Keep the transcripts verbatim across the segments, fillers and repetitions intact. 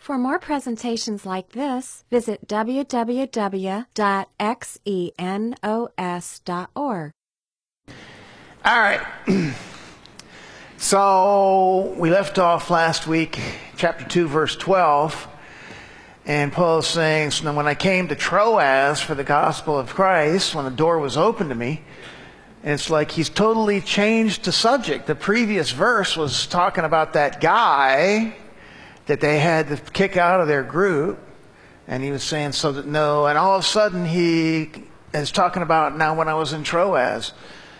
For more presentations like this, visit w w w dot xenos dot org. All right. So we left off last week, chapter two, verse twelve. And Paul is saying, so when I came to Troas for the gospel of Christ, when the door was open to me, and it's like he's totally changed the subject. The previous verse was talking about that guy that they had to kick out of their group. And he was saying, so that no, and all of a sudden he is talking about now when I was in Troas.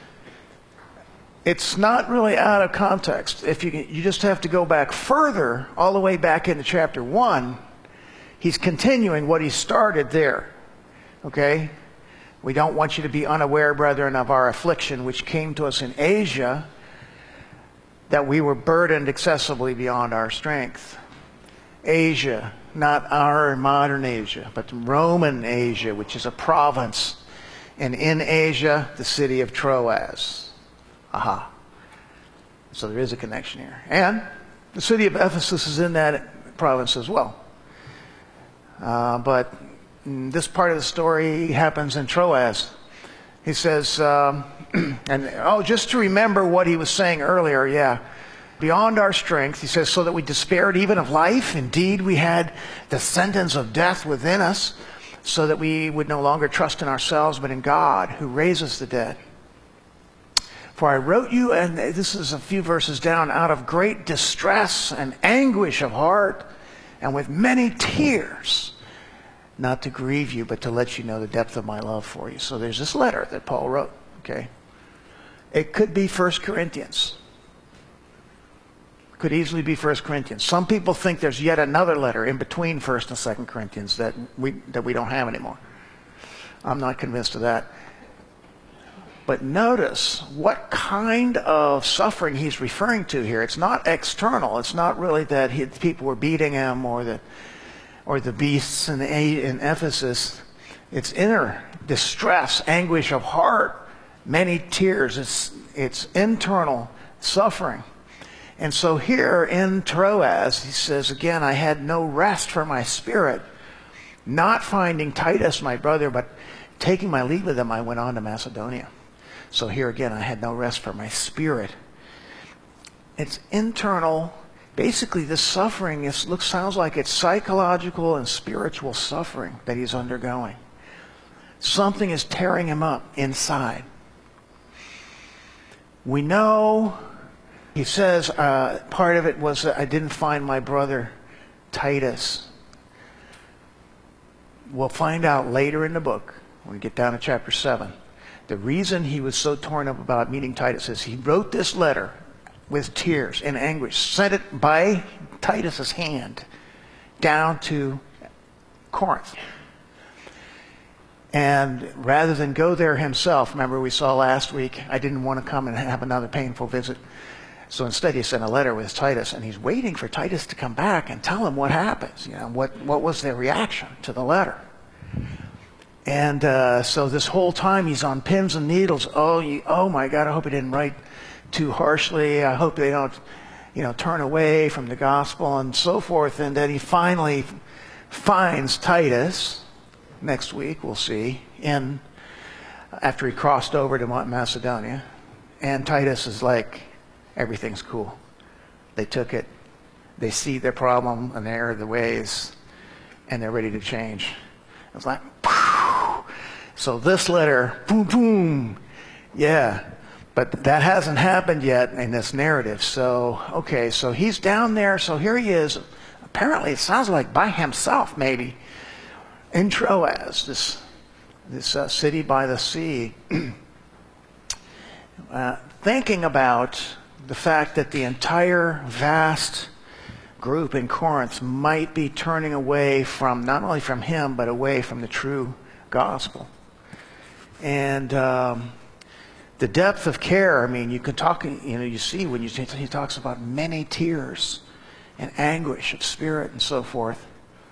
It's not really out of context. If you you just have to go back further, all the way back into chapter one, he's continuing what he started there. Okay? We don't want you to be unaware, brethren, of our affliction which came to us in Asia, that we were burdened excessively beyond our strength. Asia, not our modern Asia, but Roman Asia, which is a province. And in Asia, the city of Troas. Aha. So there is a connection here. And the city of Ephesus is in that province as well. Uh, but this part of the story happens in Troas. He says, um, and oh, just to remember what he was saying earlier, yeah. Beyond our strength, he says, so that we despaired even of life. Indeed, we had the sentence of death within us, so that we would no longer trust in ourselves, but in God, who raises the dead. For I wrote you, and this is a few verses down, out of great distress and anguish of heart, and with many tears, not to grieve you, but to let you know the depth of my love for you. So there's this letter that Paul wrote, okay? It could be First Corinthians. Could easily be First Corinthians. Some people think there's yet another letter in between First and Second Corinthians that we that we don't have anymore. I'm not convinced of that. But notice what kind of suffering he's referring to here. It's not external. It's not really that he, people were beating him or the or the beasts in, in Ephesus. It's inner distress, anguish of heart, many tears. It's it's internal suffering. And so here in Troas, he says, again, I had no rest for my spirit, not finding Titus, my brother, but taking my leave of them, I went on to Macedonia. So here again, I had no rest for my spirit. It's internal. Basically, this suffering is, looks, sounds like it's psychological and spiritual suffering that he's undergoing. Something is tearing him up inside. We know... He says uh, part of it was that I didn't find my brother Titus. We'll find out later in the book, when we get down to chapter seven, the reason he was so torn up about meeting Titus is he wrote this letter with tears and anguish, sent it by Titus's hand down to Corinth. And rather than go there himself, remember we saw last week, I didn't want to come and have another painful visit. So instead he sent a letter with Titus, and he's waiting for Titus to come back and tell him what happens. You know, what, what was their reaction to the letter. And uh, so this whole time he's on pins and needles. Oh, you, oh my God, I hope he didn't write too harshly. I hope they don't, you know, turn away from the gospel and so forth. And then he finally finds Titus, next week we'll see, in, after he crossed over to Macedonia. And Titus is like, everything's cool. They took it. They see their problem and their the ways, and they're ready to change. It's like, poof. So this letter, boom, boom, yeah. But that hasn't happened yet in this narrative. So, okay, so he's down there. So here he is. Apparently, it sounds like by himself, maybe, in Troas, this this uh, city by the sea, uh, thinking about the fact that the entire vast group in Corinth might be turning away from, not only from him, but away from the true gospel. And um, the depth of care, I mean, you can talk, you know, you see when you, he talks about many tears and anguish of spirit and so forth.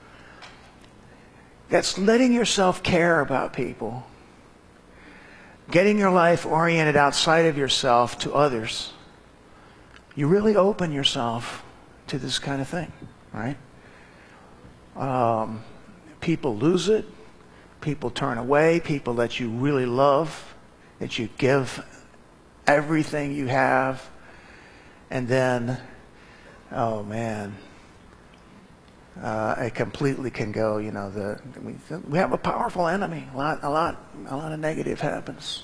That's letting yourself care about people. Getting your life oriented outside of yourself to others. You really open yourself to this kind of thing, right? Um, people lose it. People turn away. People that you really love, that you give everything you have. And then, oh man, uh, it completely can go, you know, the, we, we have a powerful enemy. A lot, a lot, a lot of negative happens.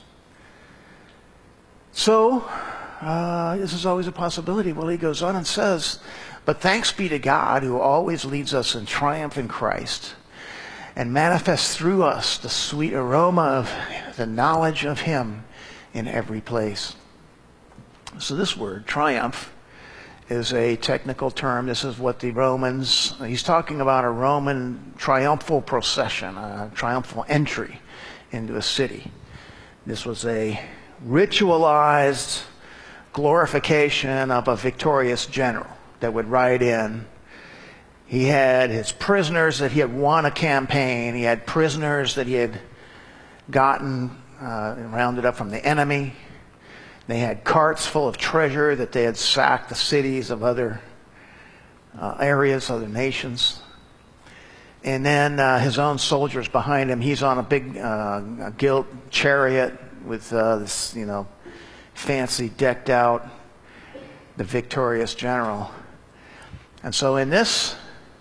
So, uh, this is always a possibility. Well, he goes on and says, but thanks be to God who always leads us in triumph in Christ and manifests through us the sweet aroma of the knowledge of him in every place. So this word, triumph, is a technical term. This is what the Romans, he's talking about a Roman triumphal procession, a triumphal entry into a city. This was a ritualized glorification of a victorious general that would ride in. He had his prisoners that he had won a campaign. He had prisoners that he had gotten uh, rounded up from the enemy. They had carts full of treasure that they had sacked the cities of other uh, areas, other nations. And then uh, his own soldiers behind him. He's on a big uh, a gilt chariot with uh, this, you know, fancy decked out, the victorious general. And so in this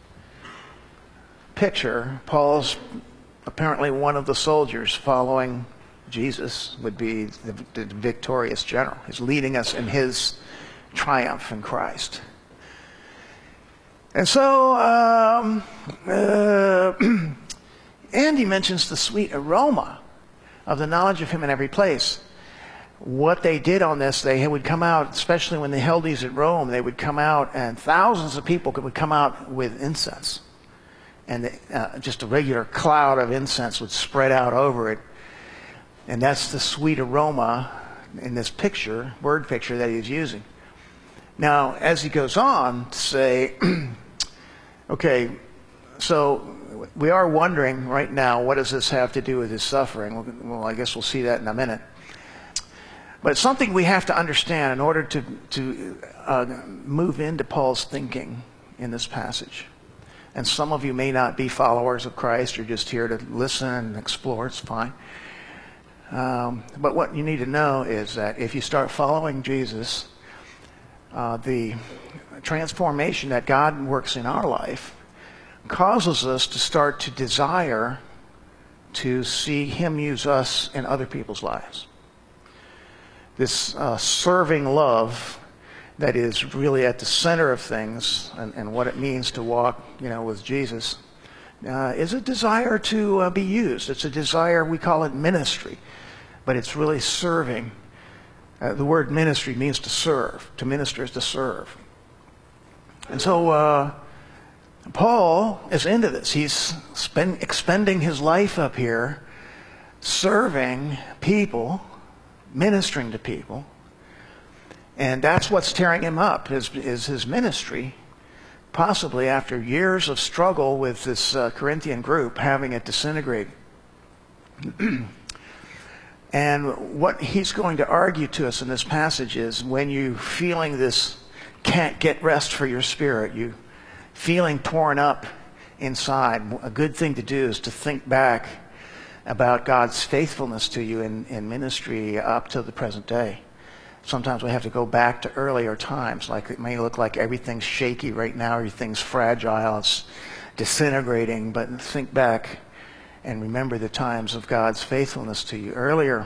picture, Paul's apparently one of the soldiers following Jesus, would be the, the victorious general. He's leading us in his triumph in Christ. And so, um, uh, and he mentions the sweet aroma of the knowledge of him in every place. What they did on this, they would come out, especially when they held these at Rome, they would come out and thousands of people would come out with incense. And they, uh, just a regular cloud of incense would spread out over it. And that's the sweet aroma in this picture, word picture that he's using. Now, as he goes on to say, okay, so we are wondering right now, what does this have to do with his suffering? Well, I guess we'll see that in a minute. But it's something we have to understand in order to, to uh, move into Paul's thinking in this passage. And some of you may not be followers of Christ. You're just here to listen and explore. It's fine. Um, but what you need to know is that if you start following Jesus, uh, the transformation that God works in our life causes us to start to desire to see him use us in other people's lives. This uh, serving love that is really at the center of things, and, and what it means to walk, you know, with Jesus, uh, is a desire to uh, be used. It's a desire, we call it ministry, but it's really serving. Uh, the word ministry means to serve. To minister is to serve. And so uh, Paul is into this. He's spend, expending his life up here serving people, ministering to people. And that's what's tearing him up, is, is his ministry, possibly after years of struggle with this uh, Corinthian group, having it disintegrate. And what he's going to argue to us in this passage is, when you feeling this can't get rest for your spirit, you feeling torn up inside, a good thing to do is to think back about God's faithfulness to you in, in ministry up to the present day. Sometimes we have to go back to earlier times. Like, it may look like everything's shaky right now, everything's fragile, it's disintegrating, but think back and remember the times of God's faithfulness to you earlier.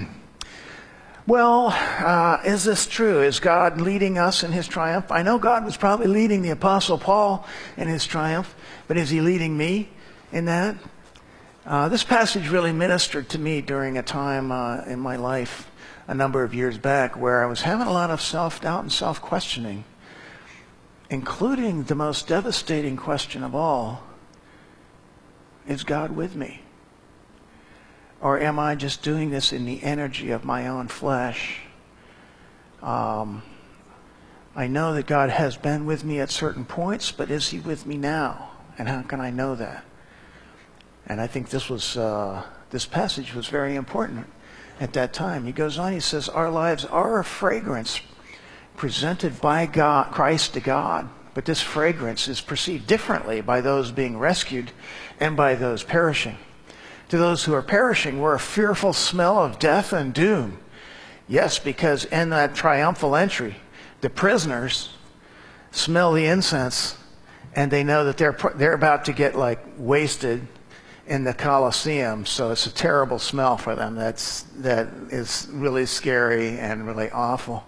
Well, uh, is this true? Is God leading us in his triumph? I know God was probably leading the Apostle Paul in his triumph, but is he leading me in that? Uh, this passage really ministered to me during a time uh, in my life a number of years back where I was having a lot of self-doubt and self-questioning, including the most devastating question of all: is God with me? Or am I just doing this in the energy of my own flesh? Um, I know that God has been with me at certain points, but is he with me now? And how can I know that? And I think this was uh, this passage was very important at that time. He goes on, he says, our lives are a fragrance presented by God, Christ to God But this fragrance is perceived differently by those being rescued and by those perishing. To those who are perishing, we're a fearful smell of death and doom. Yes, because in that triumphal entry, the prisoners smell the incense and they know that they're they're about to get like wasted in the Colosseum. So it's a terrible smell for them. That's that is really scary and really awful.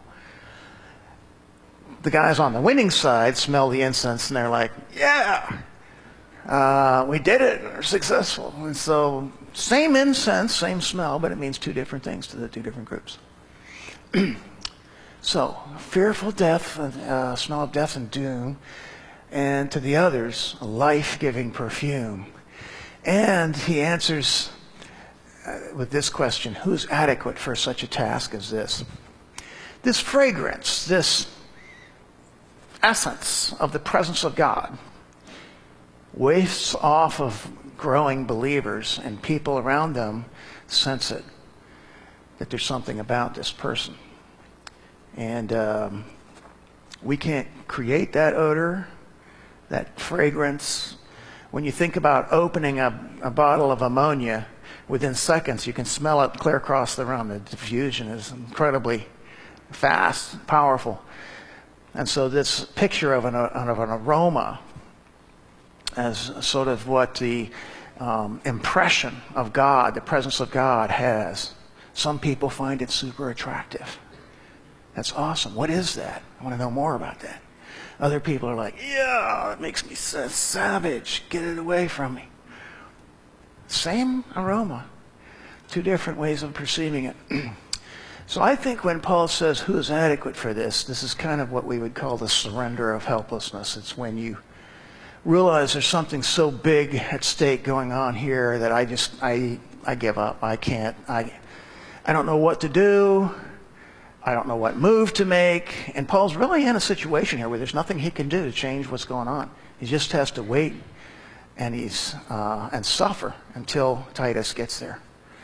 The guys on the winning side smell the incense and they're like, yeah, uh, we did it. We're successful. And so same incense, same smell, but it means two different things to the two different groups. So, fearful death, uh, smell of death and doom, and to the others, a life-giving perfume. And he answers uh, with this question, who is adequate for such a task as this? This fragrance, this essence of the presence of God wafts off of growing believers, and people around them sense it, that there's something about this person. And um, we can't create that odor, that fragrance. When you think about opening a, a bottle of ammonia, within seconds you can smell it clear across the room. The diffusion is incredibly fast, powerful. And so this picture of an, of an aroma as sort of what the um, impression of God, the presence of God has. Some people find it super attractive. That's awesome. What is that? I want to know more about that. Other people are like, yeah, it makes me so savage. Get it away from me. Same aroma. Two different ways of perceiving it. So I think when Paul says, who is adequate for this, this is kind of what we would call the surrender of helplessness. It's when you realize there's something so big at stake going on here that I just, I, I give up. I can't, I, I don't know what to do. I don't know what move to make. And Paul's really in a situation here where there's nothing he can do to change what's going on. He just has to wait and he's uh, and suffer until Titus gets there.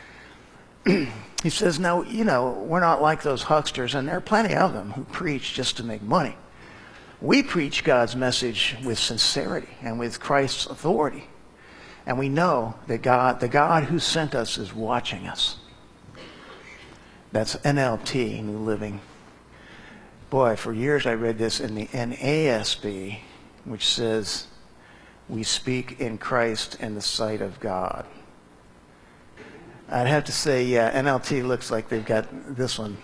He says, no, you know, we're not like those hucksters, and there are plenty of them who preach just to make money. We preach God's message with sincerity and with Christ's authority. And we know that God, the God who sent us, is watching us. That's N L T, New Living. Boy, for years I read this in the N A S B, which says, we speak in Christ in the sight of God. I'd have to say, yeah, N L T looks like they've got this one.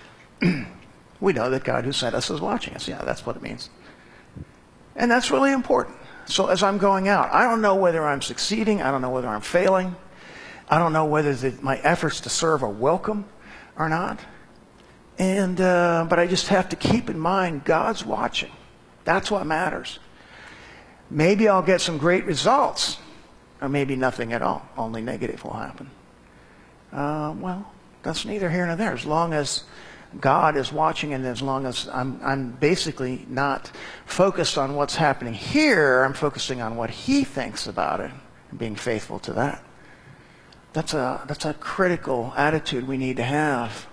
We know that God who sent us is watching us. Yeah, that's what it means. And that's really important. So as I'm going out, I don't know whether I'm succeeding. I don't know whether I'm failing. I don't know whether the, my efforts to serve are welcome or not. And uh, but I just have to keep in mind God's watching. That's what matters. Maybe I'll get some great results, or maybe nothing at all. Only negative will happen. Uh, well, that's neither here nor there. As long as God is watching, and as long as I'm, I'm basically not focused on what's happening here, I'm focusing on what He thinks about it and being faithful to that. That's a that's a critical attitude we need to have.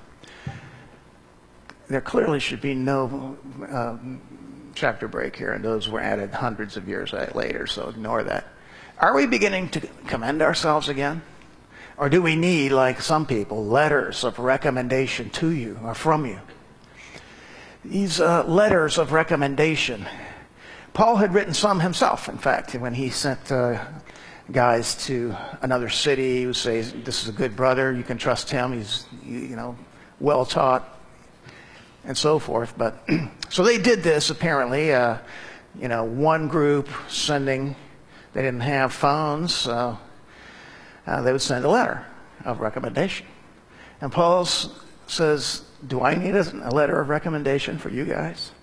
There clearly should be no uh, chapter break here, and those were added hundreds of years later, so ignore that. Are we beginning to commend ourselves again? Or do we need, like some people, letters of recommendation to you or from you? These uh, letters of recommendation, Paul had written some himself, in fact, when he sent uh, guys to another city. He would say, this is a good brother, you can trust him, he's, you know, well taught, and so forth. But so they did this, apparently, uh, you know, one group sending, they didn't have phones, so Uh, they would send a letter of recommendation. And Paul says, do I need a, a letter of recommendation for you guys?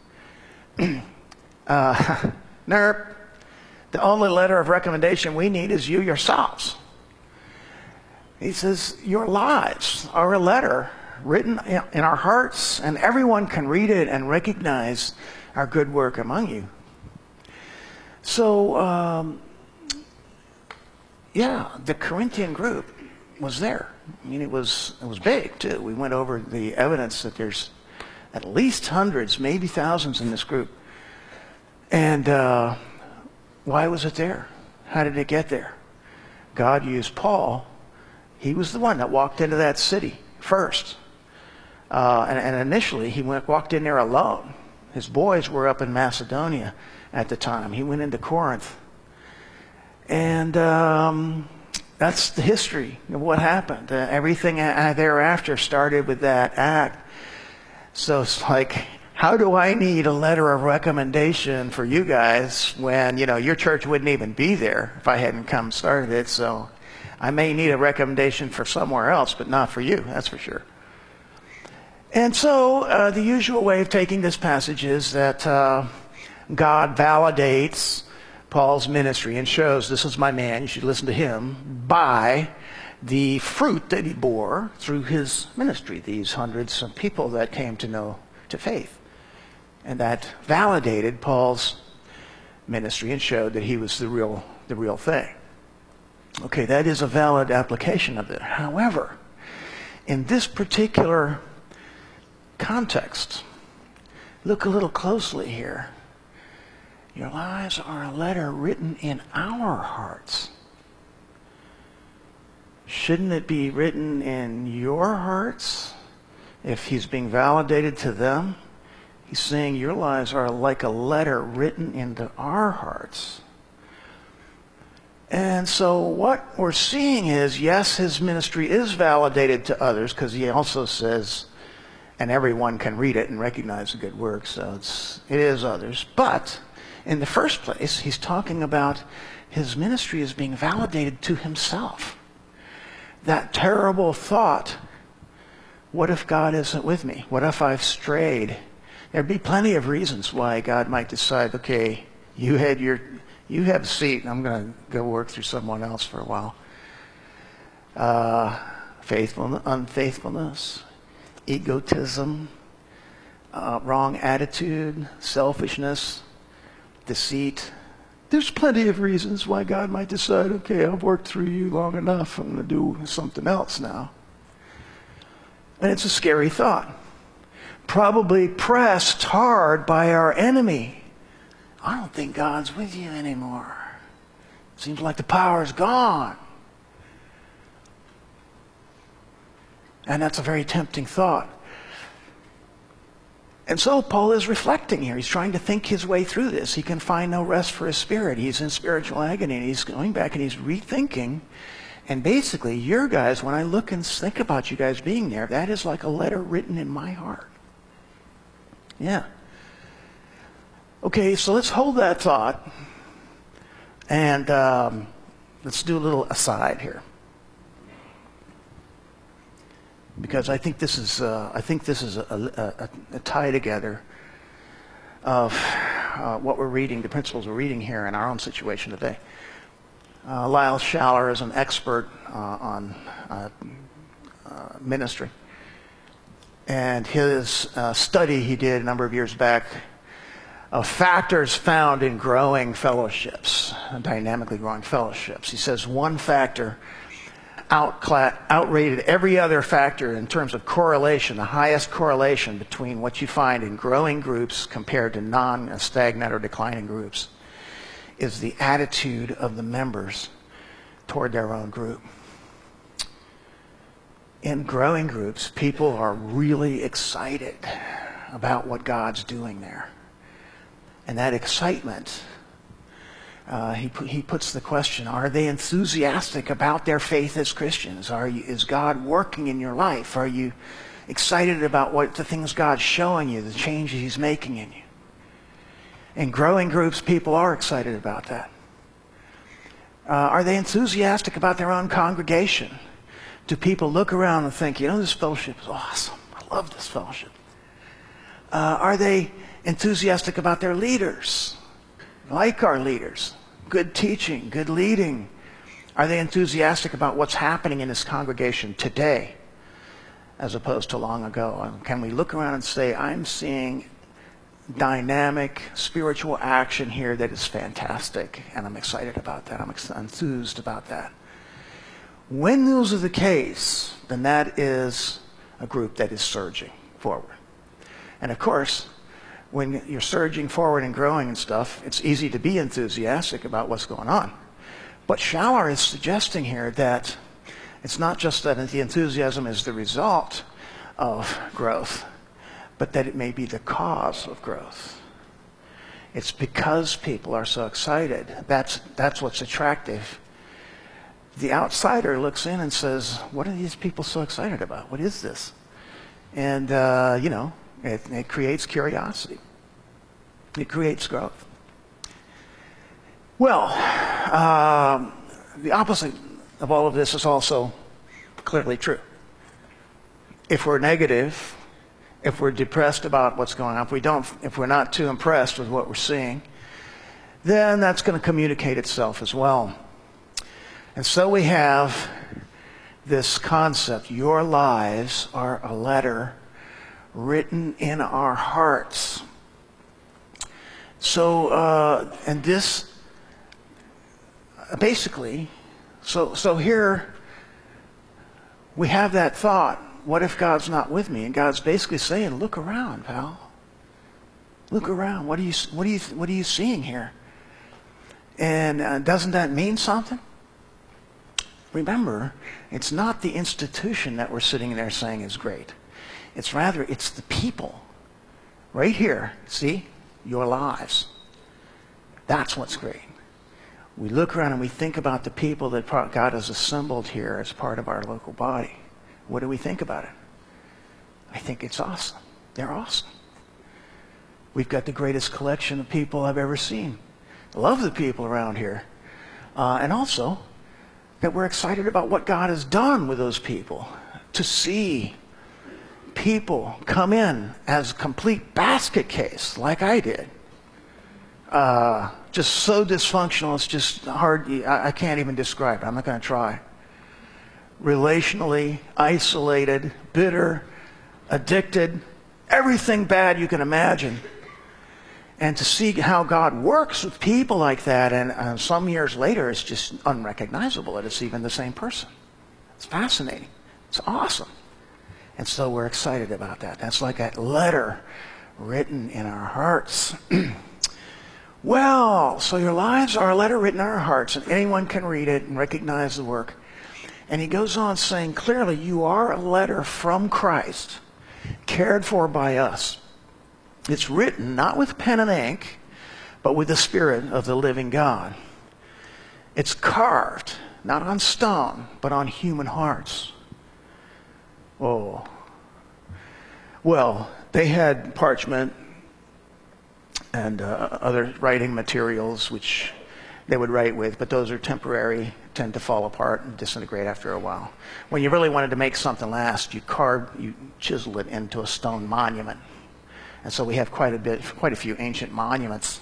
uh, Nope. The only letter of recommendation we need is you yourselves. He says, your lives are a letter written in our hearts, and everyone can read it and recognize our good work among you. So, um, yeah, the Corinthian group was there. I mean, it was it was big too. We went over the evidence that there's at least hundreds, maybe thousands in this group. And uh, why was it there? How did it get there? God used Paul. He was the one that walked into that city first. Uh, and, and initially, he went, walked in there alone. His boys were up in Macedonia at the time. He went into Corinth. And um, that's the history of what happened. Uh, everything thereafter started with that act. So it's like, how do I need a letter of recommendation for you guys when, you know, your church wouldn't even be there if I hadn't come started it? So I may need a recommendation for somewhere else, but not for you, that's for sure. And so uh, the usual way of taking this passage is that uh, God validates Paul's ministry and shows, this is my man, you should listen to him, by the fruit that he bore through his ministry, these hundreds of people that came to know to faith. And that validated Paul's ministry and showed that he was the real, the real thing. Okay, that is a valid application of it. However, in this particular context, look a little closely here. Your lives are a letter written in our hearts. Shouldn't it be written in your hearts if he's being validated to them? He's saying your lives are like a letter written into our hearts. And so what we're seeing is, yes, his ministry is validated to others, because he also says, and everyone can read it and recognize the good work, so it's, it is others. But in the first place, he's talking about his ministry as being validated to himself. That terrible thought, what if God isn't with me? What if I've strayed? There'd be plenty of reasons why God might decide, okay, you had your, you have a seat, and I'm going to go work through someone else for a while. Uh, faithfulness, unfaithfulness, egotism, uh, wrong attitude, selfishness, deceit. There's plenty of reasons why God might decide, okay, I've worked through you long enough. I'm going to do something else now. And it's a scary thought. Probably pressed hard by our enemy. I don't think God's with you anymore. Seems like the power's gone. And that's a very tempting thought. And so Paul is reflecting here. He's trying to think his way through this. He can find no rest for his spirit. He's in spiritual agony. And he's going back and he's rethinking. And basically, your guys, when I look and think about you guys being there, that is like a letter written in my heart. Yeah. Okay, so let's hold that thought. And um, let's do a little aside here. Because I think this is, uh, I think this is a, a, a tie together of uh, what we're reading, the principles we're reading here in our own situation today. Uh, Lyle Schaller is an expert uh, on uh, uh, ministry. And his uh, study he did a number of years back of factors found in growing fellowships, dynamically growing fellowships. He says one factor Outcla- outrated every other factor in terms of correlation, the highest correlation between what you find in growing groups compared to non-stagnant or declining groups is the attitude of the members toward their own group. In growing groups, people are really excited about what God's doing there. And that excitement, Uh, he, he puts the question, are they enthusiastic about their faith as Christians? Are you, is God working in your life? Are you excited about what the things God's showing you, the changes he's making in you? In growing groups, people are excited about that. Uh, are they enthusiastic about their own congregation? Do people look around and think, you know, this fellowship is awesome. I love this fellowship. Uh, are they enthusiastic about their leaders? Like our leaders? Good teaching, good leading. Are they enthusiastic about what's happening in this congregation today as opposed to long ago? Can we look around and say, I'm seeing dynamic spiritual action here that is fantastic, and I'm excited about that. I'm enthused about that. When those are the case, then that is a group that is surging forward. And of course, when you're surging forward and growing and stuff, it's easy to be enthusiastic about what's going on. But Schaller is suggesting here that it's not just that the enthusiasm is the result of growth, but that it may be the cause of growth. It's because people are so excited. That's, that's what's attractive. The outsider looks in and says, what are these people so excited about? What is this? And, uh, you know, it, it creates curiosity. It creates growth. Well, um, the opposite of all of this is also clearly true. If we're negative, if we're depressed about what's going on, if we don't, if we're not too impressed with what we're seeing, then that's going to communicate itself as well. And so we have this concept: your lives are a letter written in our hearts. So, uh, and this, basically, so so here we have that thought: what if God's not with me? And God's basically saying, "Look around, pal. Look around. What are you what are you what are you seeing here?" And uh, doesn't that mean something? Remember, it's not the institution that we're sitting there saying is great. It's rather, it's the people. Right here, see? Your lives. That's what's great. We look around and we think about the people that God has assembled here as part of our local body. What do we think about it? I think it's awesome. They're awesome. We've got the greatest collection of people I've ever seen. I love the people around here. Uh, and also, that we're excited about what God has done with those people. To see people come in as a complete basket case, like I did. Uh, just so dysfunctional, it's just hard. I, I can't even describe it. I'm not going to try. Relationally isolated, bitter, addicted, everything bad you can imagine. And to see how God works with people like that, and uh, some years later, it's just unrecognizable that it's even the same person. It's fascinating. It's awesome. And so we're excited about that. That's like a letter written in our hearts. Well, so your lives are a letter written in our hearts, and anyone can read it and recognize the work. And he goes on saying, clearly, you are a letter from Christ, cared for by us. It's written not with pen and ink, but with the Spirit of the living God. It's carved, not on stone, but on human hearts. Oh. Well, they had parchment and uh, other writing materials which they would write with, but those are temporary, tend to fall apart and disintegrate after a while. When you really wanted to make something last, you carve, you chisel it into a stone monument. And so we have quite a bit, quite a few ancient monuments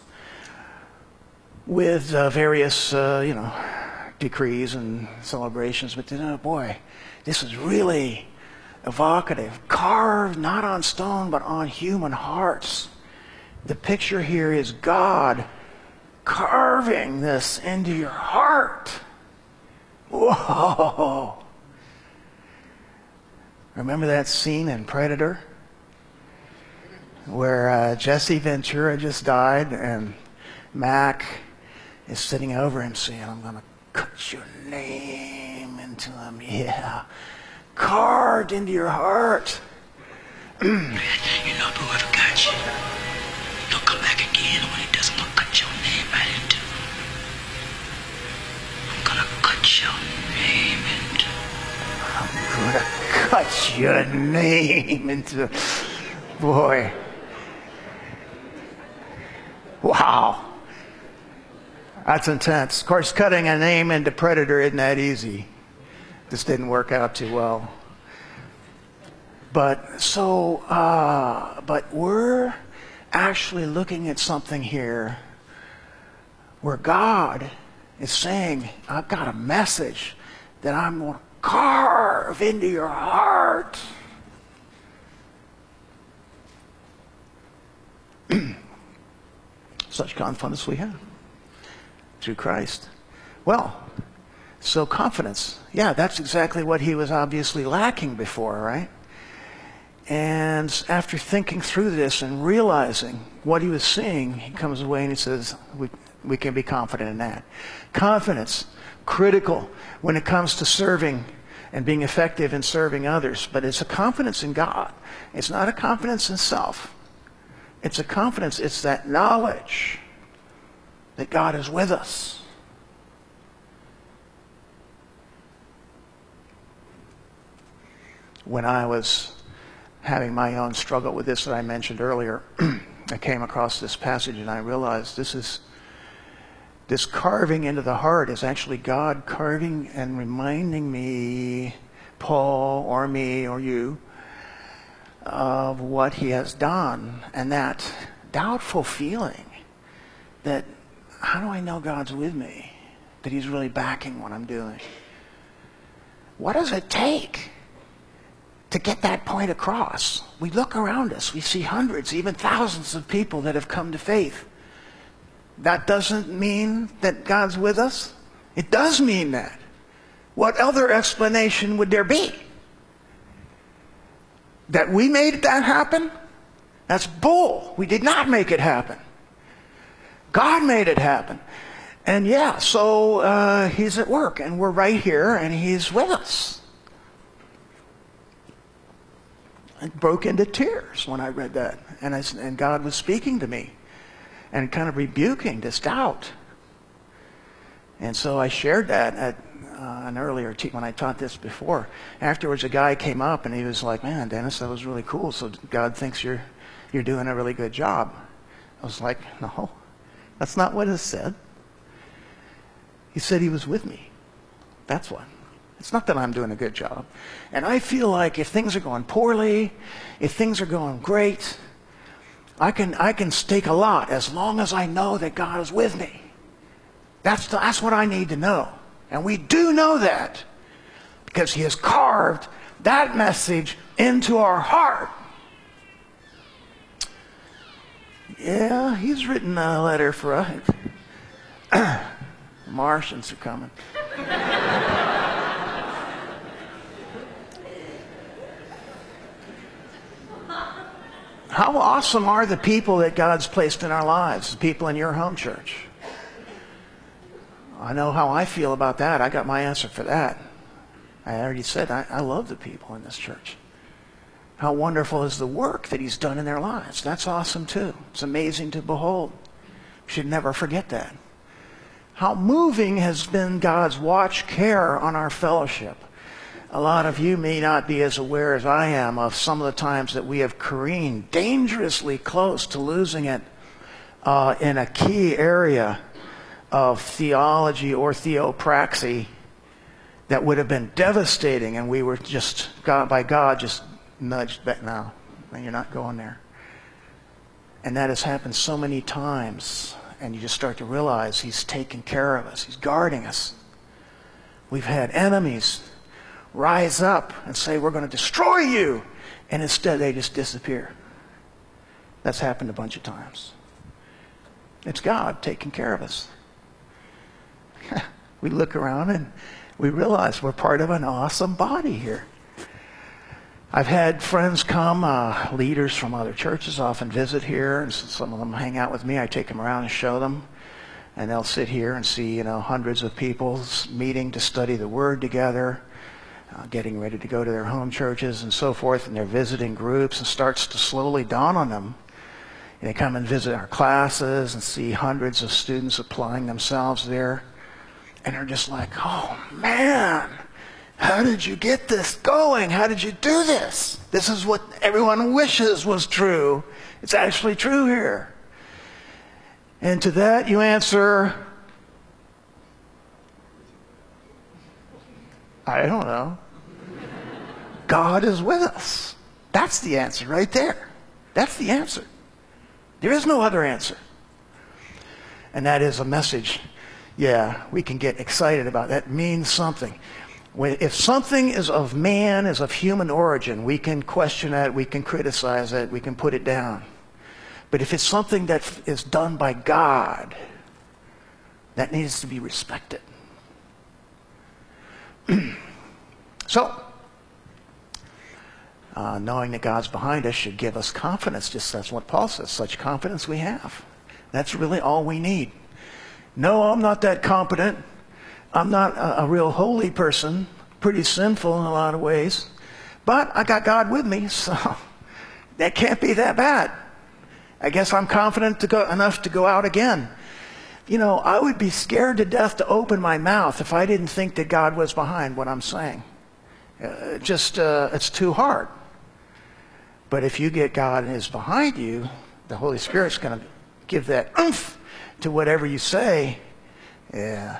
with uh, various, uh, you know, decrees and celebrations. But oh boy, this is really evocative. Carved not on stone, but on human hearts. The picture here is God carving this into your heart. Whoa! Remember that scene in Predator? Where uh, Jesse Ventura just died, and Mac is sitting over him saying, I'm going to cut your name into him. Yeah. Carved into your heart. You know, whoever got you, don't come back again when he doesn't want to cut your name right into. I'm going to cut your name into. I'm going to cut your name into. Boy. Wow. That's intense. Of course, cutting a name into Predator isn't that easy. This didn't work out too well. But so, uh, but we're actually looking at something here where God is saying, I've got a message that I'm going to carve into your heart. Such confidence we have through Christ. Well, so confidence. Yeah, that's exactly what he was obviously lacking before, right? And after thinking through this and realizing what he was seeing, he comes away and he says, we, we can be confident in that. Confidence, critical when it comes to serving and being effective in serving others. But it's a confidence in God. It's not a confidence in self. It's a confidence, it's that knowledge that God is with us. When I was having my own struggle with this that I mentioned earlier, I came across this passage and I realized this is this carving into the heart is actually God carving and reminding me, Paul or me or you, of what he has done, and that doubtful feeling that how do I know God's with me, that he's really backing what I'm doing? What does it take to get that point across? We look around us, we see hundreds, even thousands of people that have come to faith. That doesn't mean that God's with us. It does mean that. What other explanation would there be? That we made that happen? That's bull. We did not make it happen. God made it happen. And yeah, so uh, he's at work, and we're right here, and he's with us. I broke into tears when I read that. And, I, and God was speaking to me and kind of rebuking this doubt. And so I shared that at uh, an earlier te- when I taught this before. Afterwards, a guy came up and he was like, "Man, Dennis, that was really cool. So God thinks you're you're doing a really good job." I was like, "No, that's not what it said." He said he was with me. That's what. It's not that I'm doing a good job. And I feel like if things are going poorly, if things are going great, I can I can stake a lot as long as I know that God is with me. That's the, that's what I need to know. And we do know that because he has carved that message into our heart. Yeah, he's written a letter for us. The Martians are coming. How awesome are the people that God's placed in our lives, the people in your home church? I know how I feel about that. I got my answer for that. I already said I, I love the people in this church. How wonderful is the work that he's done in their lives. That's awesome too. It's amazing to behold. We should never forget that. How moving has been God's watch care on our fellowship. A lot of you may not be as aware as I am of some of the times that we have careened dangerously close to losing it uh, in a key area of theology or theopraxy that would have been devastating, and we were just, God, by God, just nudged back. No, you're not going there. And that has happened so many times, and you just start to realize he's taking care of us. He's guarding us. We've had enemies rise up and say, "We're going to destroy you," and instead they just disappear. That's happened a bunch of times. It's God taking care of us. We look around and we realize we're part of an awesome body here. I've had friends come, uh, leaders from other churches often visit here, and some of them hang out with me. I take them around and show them, and they'll sit here and see, you know, hundreds of people meeting to study the Word together, uh, getting ready to go to their home churches and so forth, and they're visiting groups, and starts to slowly dawn on them. And they come and visit our classes and see hundreds of students applying themselves there. And they're just like, "Oh, man, how did you get this going? How did you do this? This is what everyone wishes was true. It's actually true here." And to that you answer, "I don't know. God is with us." That's the answer right there. That's the answer. There is no other answer. And that is a message, yeah, we can get excited about. That means something. When, if something is of man, is of human origin, we can question it, we can criticize it, we can put it down. But if it's something that is done by God, that needs to be respected. So, Uh, knowing that God's behind us should give us confidence. Just that's what Paul says, such confidence we have. That's really all we need. No, I'm not that competent. I'm not a, a real holy person. Pretty sinful in a lot of ways. But I got God with me, so that can't be that bad. I guess I'm confident to go, enough to go out again. You know, I would be scared to death to open my mouth if I didn't think that God was behind what I'm saying. Uh, just, uh, it's too hard. But if you get God is behind you, the Holy Spirit's going to give that oomph to whatever you say. Yeah.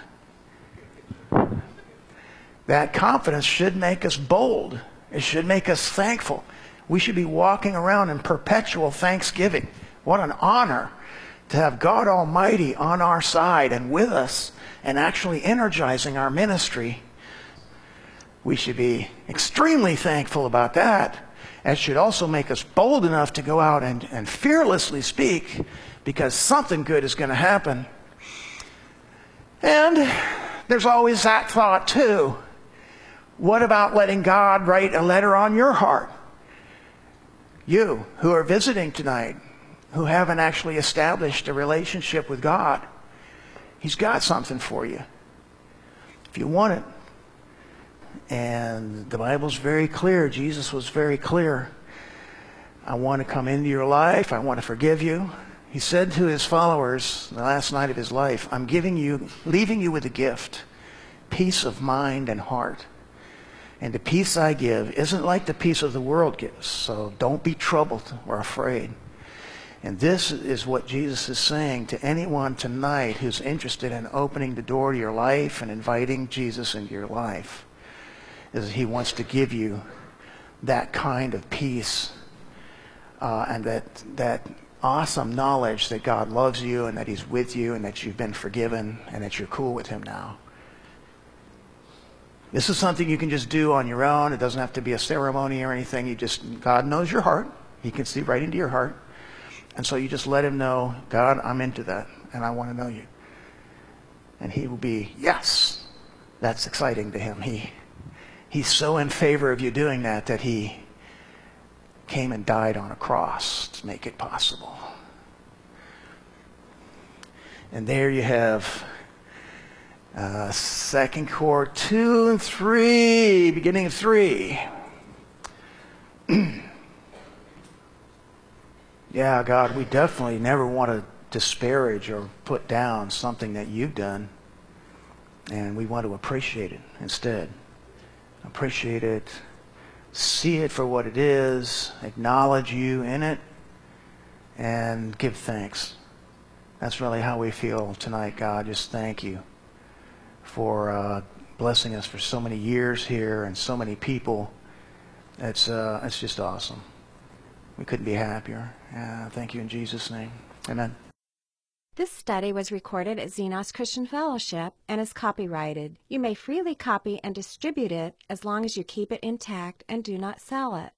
That confidence should make us bold. It should make us thankful. We should be walking around in perpetual thanksgiving. What an honor to have God Almighty on our side and with us and actually energizing our ministry. We should be extremely thankful about that. It should also make us bold enough to go out and, and fearlessly speak, because something good is going to happen. And there's always that thought too. What about letting God write a letter on your heart? You who are visiting tonight, who haven't actually established a relationship with God, He's got something for you if you want it. And the Bible's very clear. Jesus was very clear. I want to come into your life. I want to forgive you. He said to his followers the last night of his life, I'm giving you, leaving you with a gift, peace of mind and heart. And the peace I give isn't like the peace of the world gives. So don't be troubled or afraid. And this is what Jesus is saying to anyone tonight who's interested in opening the door to your life and inviting Jesus into your life. Is He wants to give you that kind of peace uh, and that that awesome knowledge that God loves you and that He's with you and that you've been forgiven and that you're cool with Him now. This is something you can just do on your own. It doesn't have to be a ceremony or anything. You just, God knows your heart. He can see right into your heart. And so you just let Him know, God, I'm into that and I want to know you. And He will be, yes. That's exciting to Him. He He's so in favor of you doing that that He came and died on a cross to make it possible. And there you have uh, second chord two and three, beginning of three. Yeah, God, we definitely never want to disparage or put down something that you've done. And we want to appreciate it instead. Appreciate it, see it for what it is, acknowledge you in it, and give thanks. That's really how we feel tonight, God. Just thank you for uh, blessing us for so many years here and so many people. It's, uh, it's just awesome. We couldn't be happier. Uh, thank you in Jesus' name. Amen. This study was recorded at Xenos Christian Fellowship and is copyrighted. You may freely copy and distribute it as long as you keep it intact and do not sell it.